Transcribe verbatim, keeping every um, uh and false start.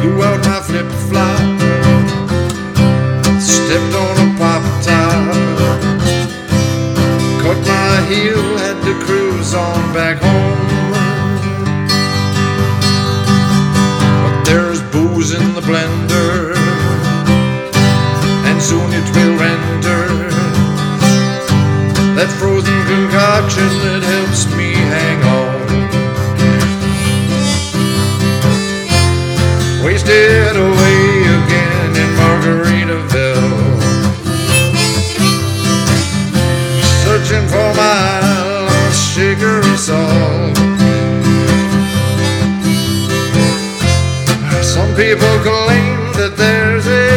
blew out my flip-flop, stepped on a pop-top, cut my heel, had to cruise on back home. But there's booze in the blender, and soon it will render that frozen concoction that helps me hang on. Wasted away again in Margaritaville, searching for my lost shaker of salt. Some people claim that there's a